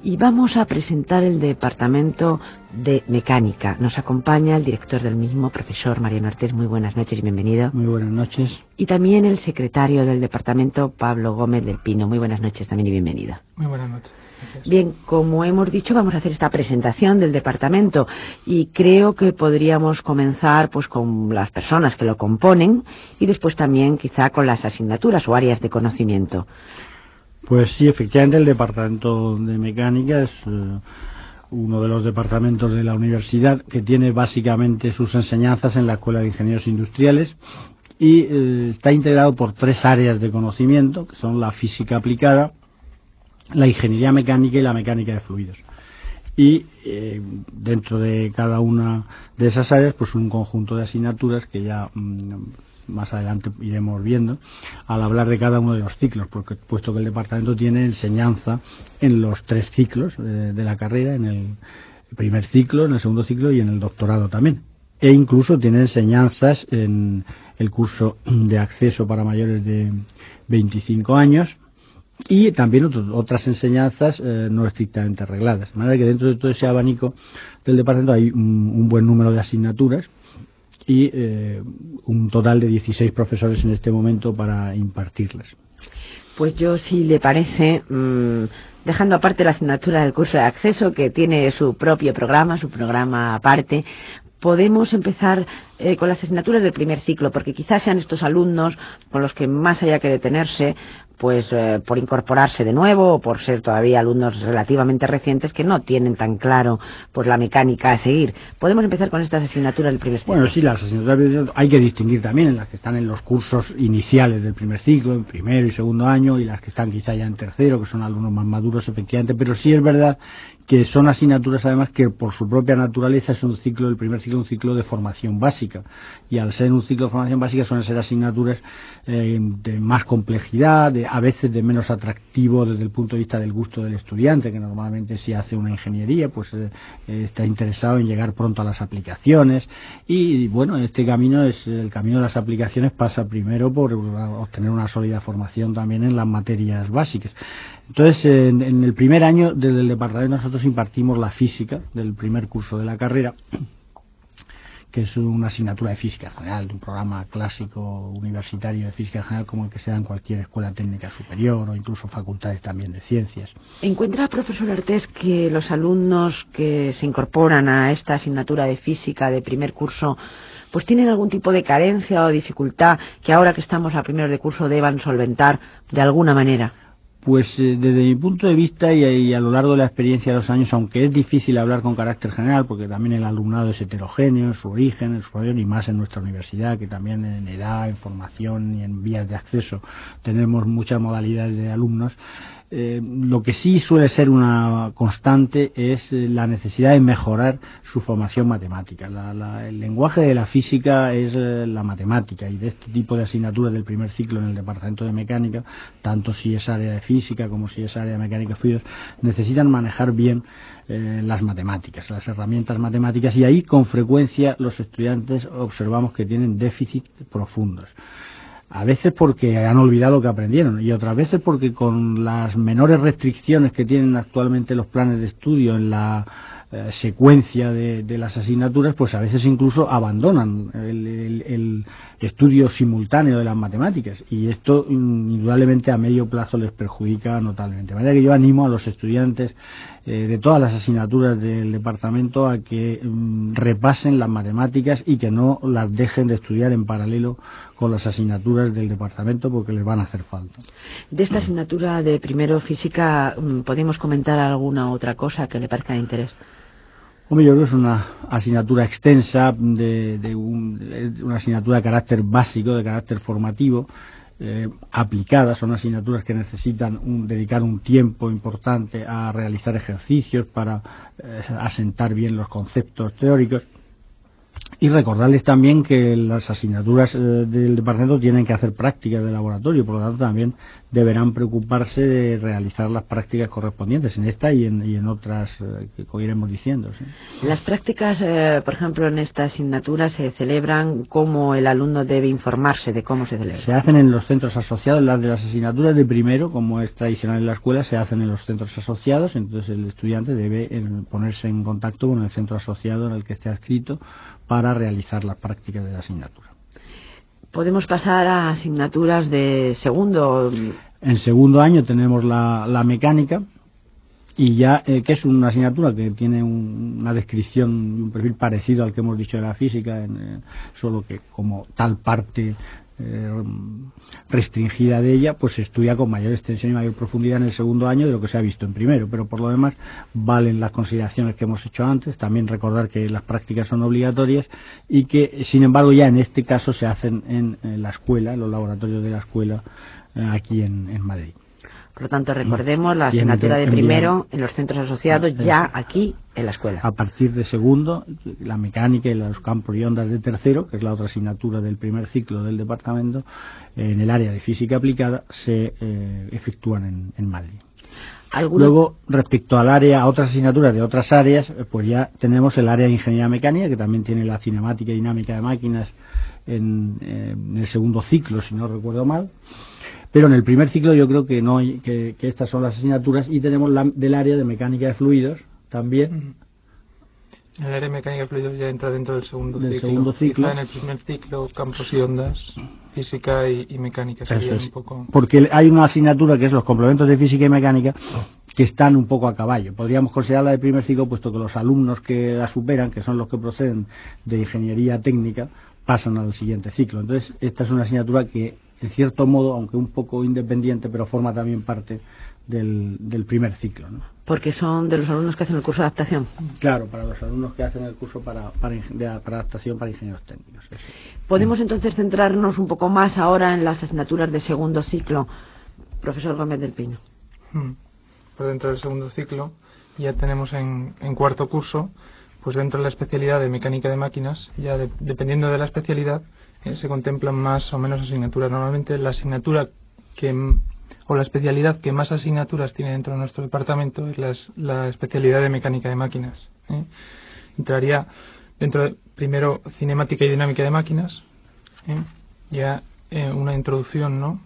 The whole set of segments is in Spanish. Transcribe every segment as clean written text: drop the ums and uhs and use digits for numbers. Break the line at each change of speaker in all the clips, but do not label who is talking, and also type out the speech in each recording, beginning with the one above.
y vamos a presentar el Departamento de Mecánica. Nos acompaña el director del mismo, profesor Mariano Artés. Muy buenas noches y bienvenido.
Muy buenas noches.
Y también el secretario del departamento, Pablo Gómez del Pino. Muy buenas noches también y bienvenido.
Muy buenas noches. Gracias.
Bien, como hemos dicho, vamos a hacer esta presentación del departamento y creo que podríamos comenzar pues con las personas que lo componen y después también quizá con las asignaturas o áreas de conocimiento.
Pues sí, efectivamente el departamento de mecánica es uno de los departamentos de la universidad que tiene básicamente sus enseñanzas en la Escuela de Ingenieros Industriales y está integrado por tres áreas de conocimiento, que son la física aplicada, la ingeniería mecánica y la mecánica de fluidos. Y dentro de cada una de esas áreas, pues un conjunto de asignaturas que ya más adelante iremos viendo al hablar de cada uno de los ciclos, porque puesto que el departamento tiene enseñanza en los tres ciclos de la carrera, en el primer ciclo, en el segundo ciclo y en el doctorado también. E incluso tiene enseñanzas en el curso de acceso para mayores de 25 años, y también otras enseñanzas no estrictamente regladas. De manera que dentro de todo ese abanico del departamento hay un buen número de asignaturas y un total de 16 profesores en este momento para impartirlas.
Pues yo, si le parece, dejando aparte la asignatura del curso de acceso, que tiene su propio programa, su programa aparte, podemos empezar con las asignaturas del primer ciclo, porque quizás sean estos alumnos con los que más haya que detenerse, pues por incorporarse de nuevo o por ser todavía alumnos relativamente recientes que no tienen tan claro pues la mecánica a seguir. Podemos empezar con estas asignaturas del primer ciclo.
Bueno, sí, las asignaturas hay que distinguir también en las que están en los cursos iniciales del primer ciclo, en primero y segundo año, y las que están quizá ya en tercero, que son alumnos más maduros, efectivamente, pero sí es verdad que son asignaturas además que por su propia naturaleza es un ciclo, el primer ciclo, un ciclo de formación básica, y al ser un ciclo de formación básica suelen ser asignaturas de más complejidad, a veces de menos atractivo desde el punto de vista del gusto del estudiante, que normalmente si hace una ingeniería pues está interesado en llegar pronto a las aplicaciones, y bueno, este camino es el camino de las aplicaciones, pasa primero por obtener una sólida formación también en las materias básicas. Entonces, en el primer año del departamento nosotros impartimos la física del primer curso de la carrera, que es una asignatura de física general, de un programa clásico universitario de física general como el que se da en cualquier escuela técnica superior o incluso facultades también de ciencias.
¿Encuentra, profesor Artés, que los alumnos que se incorporan a esta asignatura de física de primer curso pues tienen algún tipo de carencia o dificultad que ahora que estamos a primeros de curso deban solventar de alguna manera?
Pues desde mi punto de vista y a lo largo de la experiencia de los años, aunque es difícil hablar con carácter general, porque también el alumnado es heterogéneo en su origen, en su formación, y más en nuestra universidad, que también en edad, en formación y en vías de acceso tenemos muchas modalidades de alumnos, lo que sí suele ser una constante es la necesidad de mejorar su formación matemática. El lenguaje de la física es la matemática, y de este tipo de asignaturas del primer ciclo en el departamento de mecánica, tanto si es área de física como si es área de mecánica de fluidos, necesitan manejar bien las matemáticas, las herramientas matemáticas, y ahí con frecuencia los estudiantes observamos que tienen déficits profundos. A veces porque han olvidado lo que aprendieron y otras veces porque con las menores restricciones que tienen actualmente los planes de estudio en la secuencia de las asignaturas, pues a veces incluso abandonan el estudio simultáneo de las matemáticas, y esto indudablemente a medio plazo les perjudica notablemente. De manera que yo animo a los estudiantes de todas las asignaturas del departamento a que repasen las matemáticas y que no las dejen de estudiar en paralelo con las asignaturas del departamento, porque les van a hacer falta.
De esta asignatura de primero física, ¿podemos comentar alguna otra cosa que le parezca de interés?
Hombre, yo creo que es una asignatura extensa, una asignatura de carácter básico, de carácter formativo, aplicadas. Son asignaturas que necesitan dedicar un tiempo importante a realizar ejercicios para asentar bien los conceptos teóricos. Y recordarles también que las asignaturas del departamento tienen que hacer prácticas de laboratorio, por lo tanto también deberán preocuparse de realizar las prácticas correspondientes en esta y en otras que iremos diciendo. ¿Sí?
Las prácticas, por ejemplo, en esta asignatura se celebran, ¿cómo el alumno debe informarse de cómo se celebra?
Se hacen en los centros asociados. Las de las asignaturas de primero, como es tradicional en la escuela, se hacen en los centros asociados. Entonces el estudiante debe ponerse en contacto con el centro asociado en el que esté adscrito para realizar las prácticas de la asignatura.
¿Podemos pasar a asignaturas de segundo?
En segundo año tenemos la mecánica, y ya que es una asignatura que tiene una descripción y un perfil parecido al que hemos dicho de la física, solo que como tal parte restringida de ella, pues se estudia con mayor extensión y mayor profundidad en el segundo año de lo que se ha visto en primero, pero por lo demás valen las consideraciones que hemos hecho antes. También recordar que las prácticas son obligatorias y que sin embargo ya en este caso se hacen en la escuela, en los laboratorios de la escuela aquí en Madrid.
Por lo tanto, recordemos la asignatura de primero en los centros asociados, ya aquí en la escuela.
A partir de segundo, la mecánica y los campos y ondas de tercero, que es la otra asignatura del primer ciclo del departamento, en el área de física aplicada, se efectúan en Madrid. Luego, respecto al área, a otras asignaturas de otras áreas, pues ya tenemos el área de ingeniería mecánica, que también tiene la cinemática y dinámica de máquinas en el segundo ciclo, si no recuerdo mal. Pero en el primer ciclo yo creo que no hay, que estas son las asignaturas, y tenemos del área de mecánica de fluidos también.
El área de mecánica de fluidos ya entra dentro del segundo ciclo. Quizá en el primer ciclo campos y ondas, física y mecánica sería un poco.
Porque hay una asignatura que es los complementos de física y mecánica que están un poco a caballo. Podríamos considerarla de primer ciclo, puesto que los alumnos que la superan, que son los que proceden de ingeniería técnica, pasan al siguiente ciclo. Entonces, esta es una asignatura que, en cierto modo, aunque un poco independiente, pero forma también parte del primer ciclo, ¿no?
Porque son de los alumnos que hacen el curso de adaptación.
Claro, para los alumnos que hacen el curso para adaptación para ingenieros técnicos. Eso.
¿Podemos entonces centrarnos un poco más ahora en las asignaturas de segundo ciclo? Profesor Gómez del Pino.
Pues dentro del segundo ciclo ya tenemos en cuarto curso, pues dentro de la especialidad de mecánica de máquinas, ya dependiendo de la especialidad, se contemplan más o menos asignaturas. Normalmente la asignatura o la especialidad que más asignaturas tiene dentro de nuestro departamento es la especialidad de mecánica de máquinas. Entraría dentro de, primero, cinemática y dinámica de máquinas, ya una introducción, ¿no?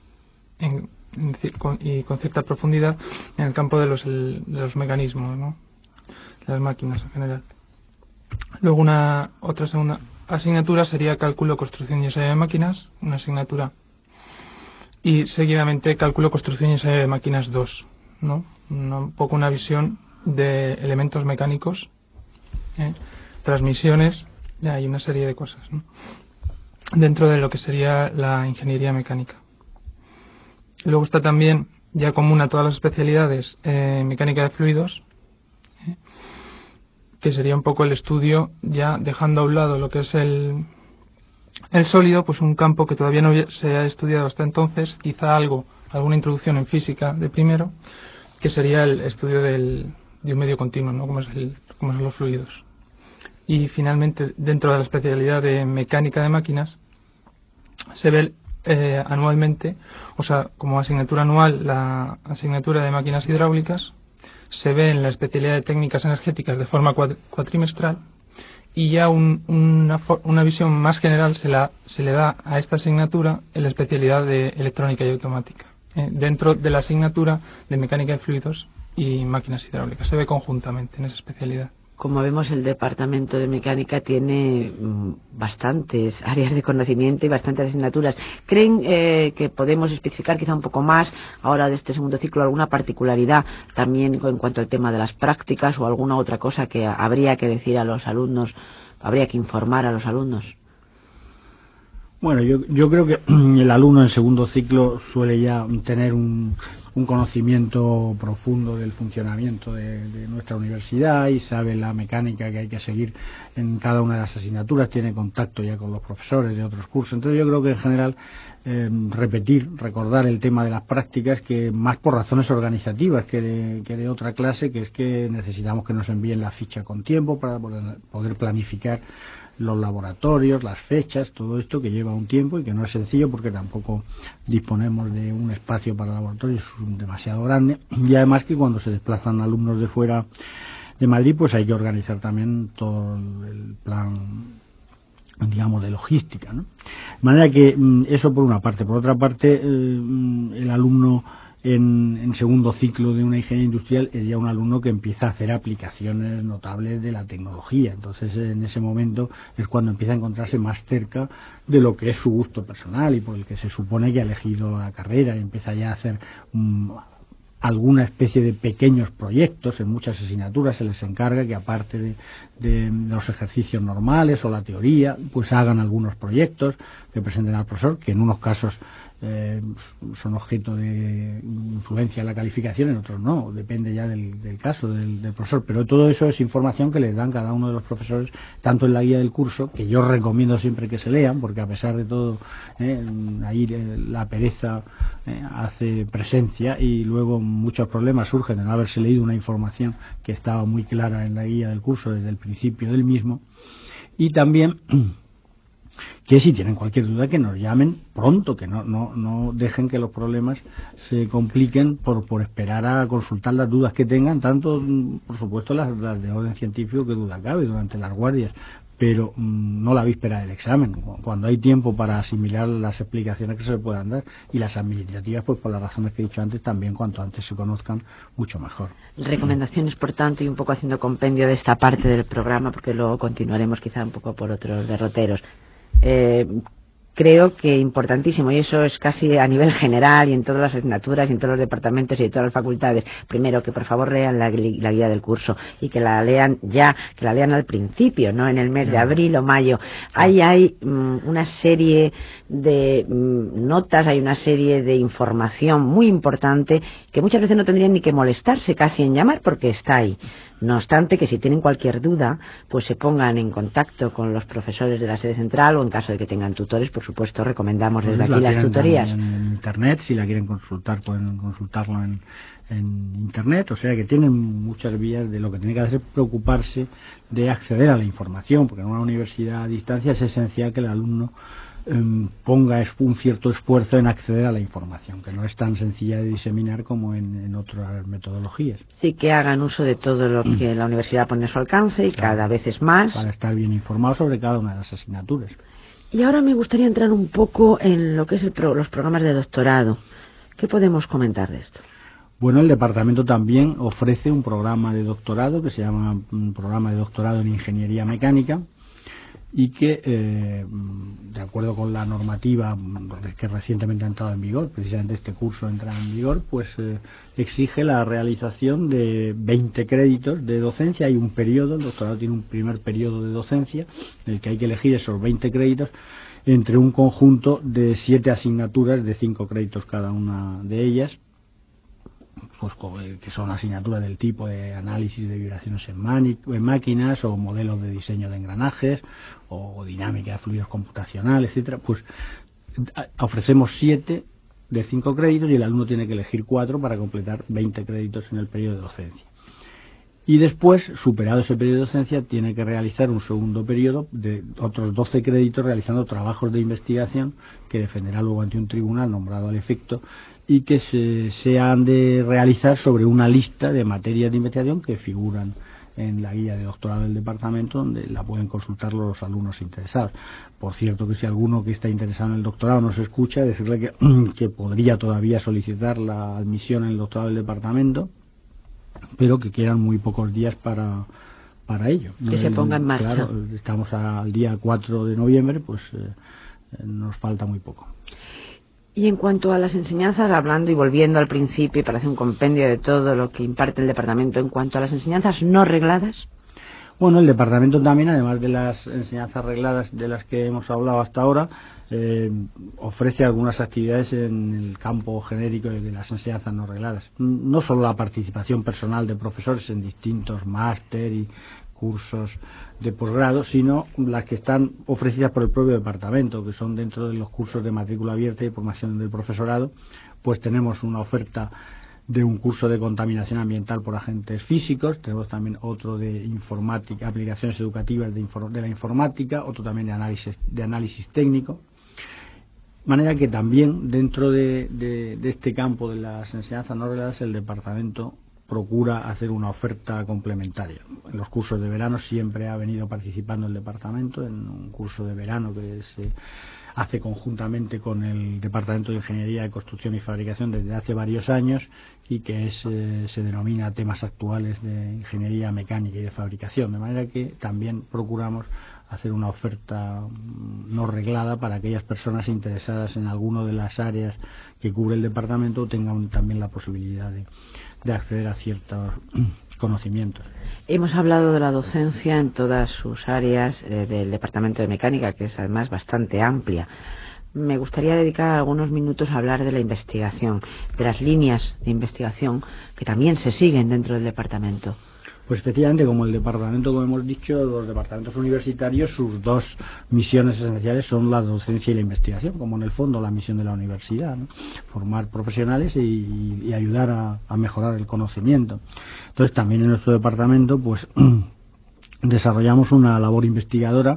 Y con cierta profundidad en el campo de los mecanismos, ¿no? Las máquinas en general. Luego otra segunda asignatura sería cálculo, construcción y ensayo de máquinas, una asignatura, y seguidamente cálculo, construcción y ensayo de máquinas 2, ¿no? Un poco una visión de elementos mecánicos, transmisiones, ya hay una serie de cosas, ¿no? Dentro de lo que sería la ingeniería mecánica. Luego está también ya común a todas las especialidades mecánica de fluidos, que sería un poco el estudio, ya dejando a un lado lo que es el sólido, pues un campo que todavía no se ha estudiado hasta entonces, quizá alguna introducción en física de primero, que sería el estudio de un medio continuo, ¿no? Como son los fluidos. Y finalmente, dentro de la especialidad de mecánica de máquinas, se ve anualmente, o sea, como asignatura anual, la asignatura de máquinas hidráulicas, se ve en la especialidad de técnicas energéticas de forma cuatrimestral, y ya una visión más general se le da a esta asignatura en la especialidad de electrónica y automática, dentro de la asignatura de mecánica de fluidos y máquinas hidráulicas. Se ve conjuntamente en esa especialidad.
Como vemos, el departamento de mecánica tiene bastantes áreas de conocimiento y bastantes asignaturas. ¿Creen que podemos especificar quizá un poco más ahora de este segundo ciclo alguna particularidad también en cuanto al tema de las prácticas o alguna otra cosa que habría que decir a los alumnos, habría que informar a los alumnos?
Bueno, yo creo que el alumno en segundo ciclo suele ya tener un conocimiento profundo del funcionamiento de nuestra universidad y sabe la mecánica que hay que seguir en cada una de las asignaturas, tiene contacto ya con los profesores de otros cursos. Entonces yo creo que en general recordar el tema de las prácticas, que más por razones organizativas que de otra clase, que es que necesitamos que nos envíen la ficha con tiempo para poder planificar los laboratorios, las fechas, todo esto que lleva un tiempo y que no es sencillo porque tampoco disponemos de un espacio para laboratorios demasiado grande, y además que cuando se desplazan alumnos de fuera de Madrid, pues hay que organizar también todo el plan, digamos, de logística, ¿no? De manera que eso por una parte. Por otra parte, el alumno en segundo ciclo de una ingeniería industrial es ya un alumno que empieza a hacer aplicaciones notables de la tecnología. Entonces, en ese momento es cuando empieza a encontrarse más cerca de lo que es su gusto personal y por el que se supone que ha elegido la carrera, y empieza ya a hacer alguna especie de pequeños proyectos. En muchas asignaturas se les encarga que, aparte de los ejercicios normales o la teoría, pues hagan algunos proyectos que presenten al profesor, que en unos casos son objeto de influencia en la calificación, en otros no, depende ya del caso del profesor, pero todo eso es información que les dan cada uno de los profesores, tanto en la guía del curso, que yo recomiendo siempre que se lean, porque a pesar de todo, ahí la pereza hace presencia, y luego muchos problemas surgen de no haberse leído una información que estaba muy clara en la guía del curso desde el principio del mismo. Y también que si tienen cualquier duda que nos llamen pronto, que no dejen que los problemas se compliquen por esperar a consultar las dudas que tengan, tanto por supuesto las de orden científico, que duda cabe, durante las guardias, pero no la víspera del examen, cuando hay tiempo para asimilar las explicaciones que se le puedan dar, y las administrativas, pues por las razones que he dicho antes, también cuanto antes se conozcan, mucho mejor.
Recomendaciones, por tanto, y un poco haciendo compendio de esta parte del programa, porque luego continuaremos quizá un poco por otros derroteros. Creo que importantísimo, y eso es casi a nivel general y en todas las asignaturas y en todos los departamentos y en todas las facultades. Primero, que por favor lean la guía del curso, y que la lean ya, que la lean al principio, no en el mes de abril o mayo. Ahí hay una serie de notas, hay una serie de información muy importante que muchas veces no tendrían ni que molestarse casi en llamar, porque está ahí. No obstante, que si tienen cualquier duda, pues se pongan en contacto con los profesores de la sede central, o en caso de que tengan tutores, por supuesto, recomendamos desde aquí las tutorías.
En Internet, si la quieren consultar, pueden consultarlo en Internet, o sea que tienen muchas vías. De lo que tiene que hacer es preocuparse de acceder a la información, porque en una universidad a distancia es esencial que el alumno ponga un cierto esfuerzo en acceder a la información, que no es tan sencilla de diseminar como en otras metodologías.
Sí, que hagan uso de todo lo que la universidad pone a su alcance, y claro, cada vez es más,
para estar bien informados sobre cada una de las asignaturas.
Y ahora me gustaría entrar un poco en lo que es los programas de doctorado. ¿Qué podemos comentar de esto?
Bueno, el departamento también ofrece un programa de doctorado que se llama Programa de Doctorado en Ingeniería Mecánica, y que, de acuerdo con la normativa que recientemente ha entrado en vigor, precisamente este curso entra en vigor, pues exige la realización de 20 créditos de docencia. Hay un periodo, el doctorado tiene un primer periodo de docencia, en el que hay que elegir esos 20 créditos entre un conjunto de 7 asignaturas de 5 créditos cada una de ellas, pues que son asignaturas del tipo de análisis de vibraciones en máquinas, o modelos de diseño de engranajes, o dinámica de fluidos computacional, etcétera. Pues ofrecemos 7 de 5 créditos, y el alumno tiene que elegir 4 para completar 20 créditos en el periodo de docencia. Y después, superado ese periodo de docencia, tiene que realizar un segundo periodo de otros 12 créditos realizando trabajos de investigación que defenderá luego ante un tribunal nombrado al efecto, y que se han de realizar sobre una lista de materias de investigación que figuran en la guía de doctorado del departamento, donde la pueden consultar los alumnos interesados. Por cierto, que si alguno que está interesado en el doctorado nos escucha, decirle que podría todavía solicitar la admisión en el doctorado del departamento, pero que quedan muy pocos días para ello.
Que se ponga en marcha.
Claro, estamos al día 4 de noviembre, pues nos falta muy poco.
Y en cuanto a las enseñanzas, hablando y volviendo al principio para hacer un compendio de todo lo que imparte el departamento, en cuanto a las enseñanzas no regladas.
Bueno, el departamento también, además de las enseñanzas regladas de las que hemos hablado hasta ahora, ofrece algunas actividades en el campo genérico de las enseñanzas no regladas. No solo la participación personal de profesores en distintos máster y cursos de posgrado, sino las que están ofrecidas por el propio departamento, que son dentro de los cursos de matrícula abierta y formación del profesorado. Pues tenemos una oferta de un curso de contaminación ambiental por agentes físicos, tenemos también otro de informática, aplicaciones educativas de la informática, otro también de análisis técnico. De manera que también dentro de este campo de las enseñanzas no regladas el departamento procura hacer una oferta complementaria. En los cursos de verano siempre ha venido participando el departamento en un curso de verano que se hace conjuntamente con el Departamento de Ingeniería de Construcción y Fabricación desde hace varios años y que se denomina temas actuales de ingeniería mecánica y de fabricación, de manera que también procuramos hacer una oferta no reglada para aquellas personas interesadas en alguna de las áreas que cubre el departamento tengan también la posibilidad de acceder a ciertos conocimientos.
Hemos hablado de la docencia en todas sus áreas del Departamento de Mecánica, que es además bastante amplia. Me gustaría dedicar algunos minutos a hablar de la investigación, de las líneas de investigación que también se siguen dentro del departamento.
Pues efectivamente, como el departamento, como hemos dicho, los departamentos universitarios, sus dos misiones esenciales son la docencia y la investigación, como en el fondo la misión de la universidad, ¿no? Formar profesionales y ayudar a mejorar el conocimiento. Entonces también en nuestro departamento pues desarrollamos una labor investigadora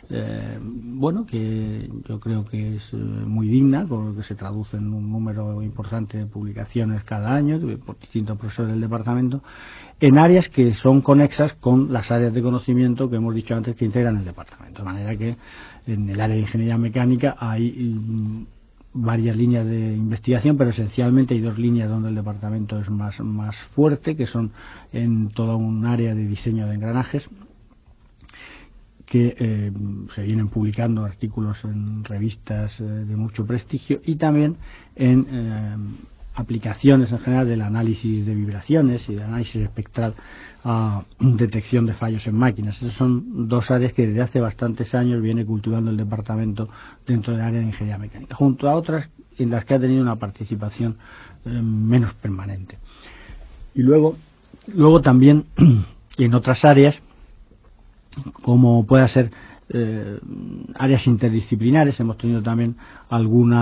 que yo creo que es muy digna, con lo que se traduce en un número importante de publicaciones cada año por distintos profesores del departamento, en áreas que son conexas con las áreas de conocimiento que hemos dicho antes que integran el departamento. De manera que en el área de ingeniería mecánica hay varias líneas de investigación, pero esencialmente hay dos líneas donde el departamento es más fuerte, que son en toda un área de diseño de engranajes, que se vienen publicando artículos en revistas de mucho prestigio, y también en aplicaciones en general del análisis de vibraciones y del análisis espectral a detección de fallos en máquinas. Esas son dos áreas que desde hace bastantes años viene cultivando el departamento dentro del área de ingeniería mecánica, junto a otras en las que ha tenido una participación menos permanente. Y luego también en otras áreas, como pueda ser áreas interdisciplinares, hemos tenido también algún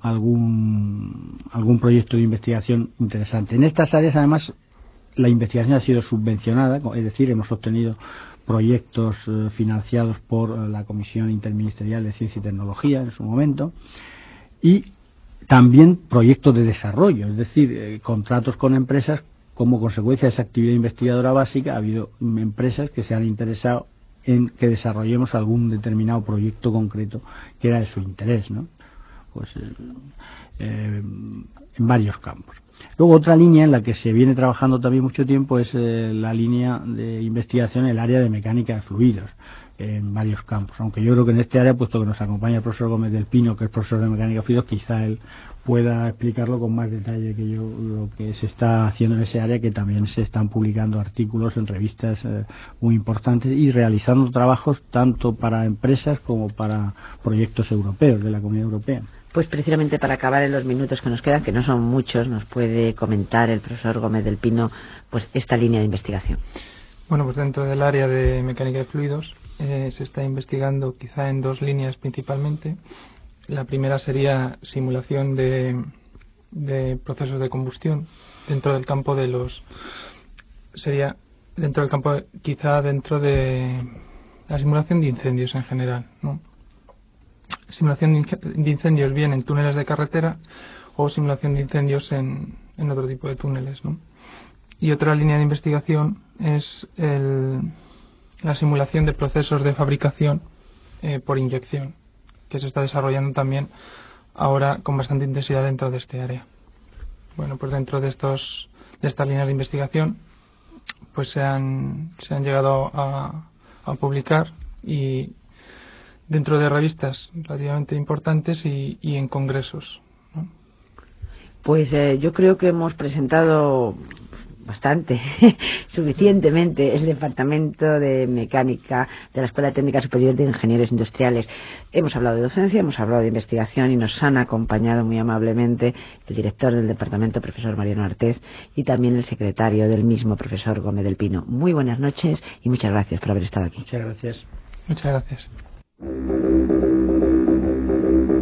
proyecto de investigación interesante. En estas áreas, además, la investigación ha sido subvencionada, es decir, hemos obtenido proyectos financiados por la Comisión Interministerial de Ciencia y Tecnología en su momento, y también proyectos de desarrollo, es decir, contratos con empresas. Como consecuencia de esa actividad investigadora básica, ha habido empresas que se han interesado en que desarrollemos algún determinado proyecto concreto que era de su interés, ¿no? Pues en varios campos. Luego otra línea en la que se viene trabajando también mucho tiempo es la línea de investigación en el área de mecánica de fluidos, en varios campos, aunque yo creo que en este área, puesto que nos acompaña el profesor Gómez del Pino, que es profesor de mecánica de fluidos, quizá él pueda explicarlo con más detalle que yo lo que se está haciendo en ese área, que también se están publicando artículos en revistas muy importantes y realizando trabajos tanto para empresas como para proyectos europeos de la Comunidad Europea.
Pues precisamente para acabar en los minutos que nos quedan, que no son muchos, nos puede comentar el profesor Gómez del Pino pues esta línea de investigación.
Bueno, pues dentro del área de mecánica de fluidos se está investigando quizá en dos líneas principalmente. La primera sería simulación de procesos de combustión dentro del campo de la simulación de incendios en general, ¿no? Simulación de incendios bien en túneles de carretera o simulación de incendios en otro tipo de túneles, ¿no? Y otra línea de investigación es la simulación de procesos de fabricación por inyección, que se está desarrollando también ahora con bastante intensidad dentro de este área. Bueno, pues dentro de estas líneas de investigación pues se han llegado a publicar y dentro de revistas relativamente importantes y en congresos, ¿no?
Pues yo creo que hemos presentado bastante, suficientemente, el Departamento de Mecánica de la Escuela Técnica Superior de Ingenieros Industriales. Hemos hablado de docencia, hemos hablado de investigación y nos han acompañado muy amablemente el director del departamento, profesor Mariano Artés, y también el secretario del mismo, profesor Gómez del Pino. Muy buenas noches y muchas gracias por haber estado aquí.
Muchas gracias.
Muchas gracias.